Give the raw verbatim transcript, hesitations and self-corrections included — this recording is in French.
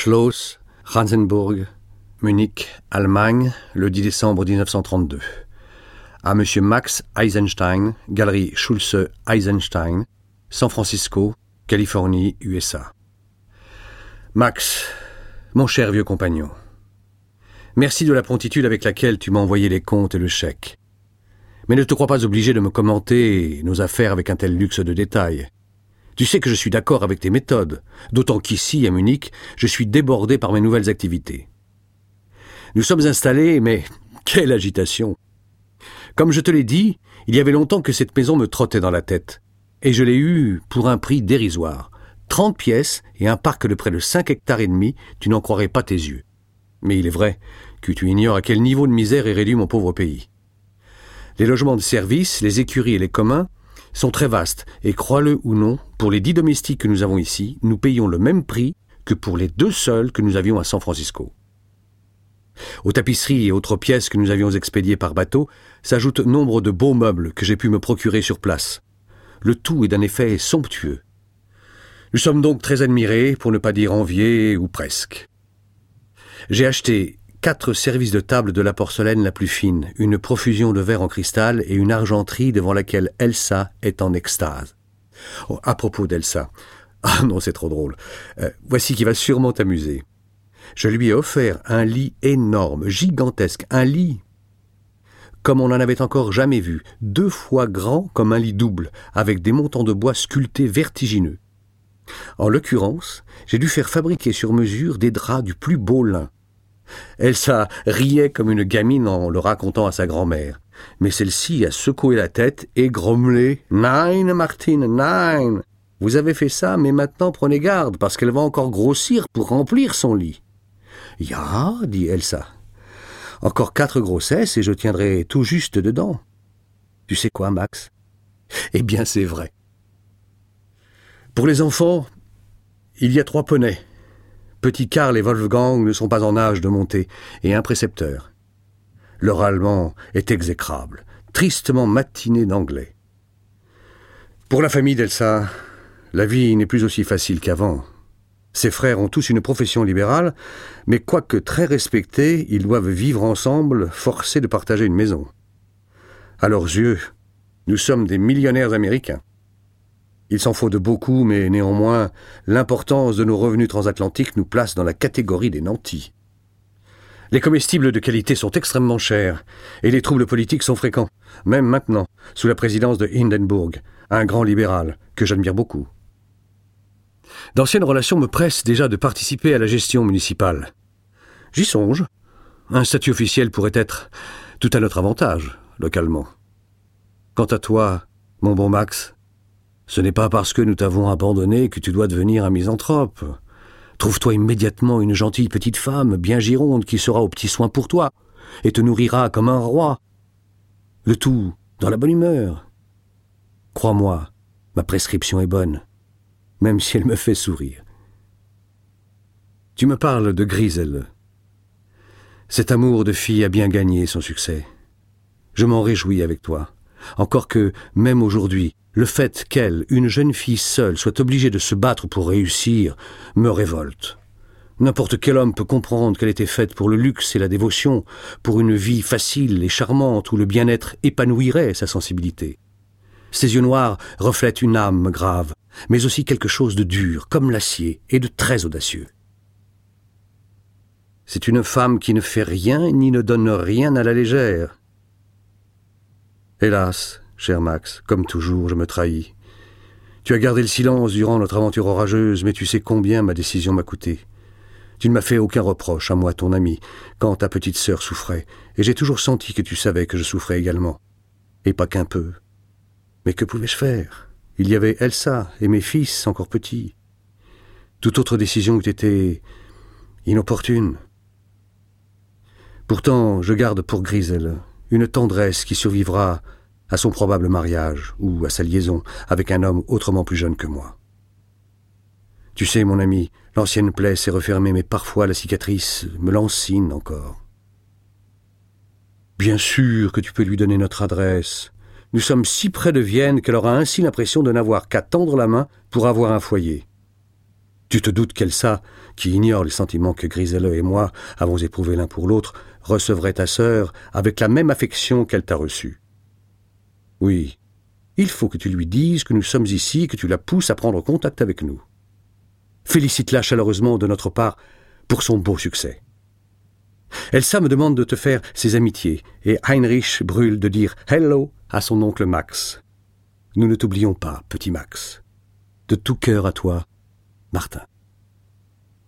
Schloss, Ranzenburg, Munich, Allemagne, le dix décembre dix-neuf cent trente-deux. À Monsieur Max Eisenstein, Galerie Schulze Eisenstein, San Francisco, Californie, U S A. Max, mon cher vieux compagnon, merci de la promptitude avec laquelle tu m'as envoyé les comptes et le chèque. Mais ne te crois pas obligé de me commenter nos affaires avec un tel luxe de détails. Tu sais que je suis d'accord avec tes méthodes, d'autant qu'ici, à Munich, je suis débordé par mes nouvelles activités. Nous sommes installés, mais quelle agitation! Comme je te l'ai dit, il y avait longtemps que cette maison me trottait dans la tête, et je l'ai eue pour un prix dérisoire. Trente pièces et un parc de près de cinq hectares et demi, tu n'en croirais pas tes yeux. Mais il est vrai que tu ignores à quel niveau de misère est réduit mon pauvre pays. Les logements de service, les écuries et les communs sont très vastes, et crois-le ou non, pour les dix domestiques que nous avons ici, nous payons le même prix que pour les deux seuls que nous avions à San Francisco. Aux tapisseries et autres pièces que nous avions expédiées par bateau s'ajoutent nombre de beaux meubles que j'ai pu me procurer sur place. Le tout est d'un effet somptueux. Nous sommes donc très admirés, pour ne pas dire enviés, ou presque. J'ai acheté quatre services de table de la porcelaine la plus fine, une profusion de verre en cristal et une argenterie devant laquelle Elsa est en extase. Oh, à propos d'Elsa, ah non, c'est trop drôle. Euh, voici qui va sûrement t'amuser. Je lui ai offert un lit énorme, gigantesque, un lit comme on n'en avait encore jamais vu, deux fois grand comme un lit double, avec des montants de bois sculptés vertigineux. En l'occurrence, j'ai dû faire fabriquer sur mesure des draps du plus beau lin. Elsa riait comme une gamine en le racontant à sa grand-mère, mais celle-ci a secoué la tête et grommelé « Nein, Martine, nein! Vous avez fait ça, mais maintenant prenez garde, parce qu'elle va encore grossir pour remplir son lit. »« Ya, dit Elsa. Encore quatre grossesses et je tiendrai tout juste dedans. » Tu sais quoi, Max? Eh bien, c'est vrai. Pour les enfants, il y a trois poneys. Petit Karl et Wolfgang ne sont pas en âge de monter, et un précepteur. Leur allemand est exécrable, tristement matiné d'anglais. Pour la famille d'Elsa, la vie n'est plus aussi facile qu'avant. Ses frères ont tous une profession libérale, mais quoique très respectés, ils doivent vivre ensemble, forcés de partager une maison. À leurs yeux, nous sommes des millionnaires américains. Il s'en faut de beaucoup, mais néanmoins, l'importance de nos revenus transatlantiques nous place dans la catégorie des nantis. Les comestibles de qualité sont extrêmement chers, et les troubles politiques sont fréquents, même maintenant, sous la présidence de Hindenburg, un grand libéral, que j'admire beaucoup. D'anciennes relations me pressent déjà de participer à la gestion municipale. J'y songe. Un statut officiel pourrait être tout à notre avantage, localement. Quant à toi, mon bon Max, ce n'est pas parce que nous t'avons abandonné que tu dois devenir un misanthrope. Trouve-toi immédiatement une gentille petite femme, bien gironde, qui sera aux petits soins pour toi, et te nourrira comme un roi. Le tout dans la bonne humeur. Crois-moi, ma prescription est bonne, même si elle me fait sourire. Tu me parles de Grisel. Cet amour de fille a bien gagné son succès. Je m'en réjouis avec toi, encore que, même aujourd'hui, le fait qu'elle, une jeune fille seule, soit obligée de se battre pour réussir, me révolte. N'importe quel homme peut comprendre qu'elle était faite pour le luxe et la dévotion, pour une vie facile et charmante où le bien-être épanouirait sa sensibilité. Ses yeux noirs reflètent une âme grave, mais aussi quelque chose de dur, comme l'acier, et de très audacieux. C'est une femme qui ne fait rien ni ne donne rien à la légère. Hélas, cher Max, comme toujours, je me trahis. Tu as gardé le silence durant notre aventure orageuse, mais tu sais combien ma décision m'a coûté. Tu ne m'as fait aucun reproche, à moi, ton ami, quand ta petite sœur souffrait, et j'ai toujours senti que tu savais que je souffrais également. Et pas qu'un peu. Mais que pouvais-je faire? Il y avait Elsa et mes fils encore petits. Toute autre décision eût été inopportune. Pourtant, je garde pour Grisel une tendresse qui survivra à son probable mariage ou à sa liaison avec un homme autrement plus jeune que moi. Tu sais, mon ami, l'ancienne plaie s'est refermée, mais parfois la cicatrice me lancine encore. Bien sûr que tu peux lui donner notre adresse. Nous sommes si près de Vienne qu'elle aura ainsi l'impression de n'avoir qu'à tendre la main pour avoir un foyer. Tu te doutes qu'Elsa, qui ignore les sentiments que Griselle et moi avons éprouvés l'un pour l'autre, recevrait ta sœur avec la même affection qu'elle t'a reçue. Oui, il faut que tu lui dises que nous sommes ici et que tu la pousses à prendre contact avec nous. Félicite-la chaleureusement de notre part pour son beau succès. Elsa me demande de te faire ses amitiés et Heinrich brûle de dire « hello » à son oncle Max. Nous ne t'oublions pas, petit Max. De tout cœur à toi, Martin.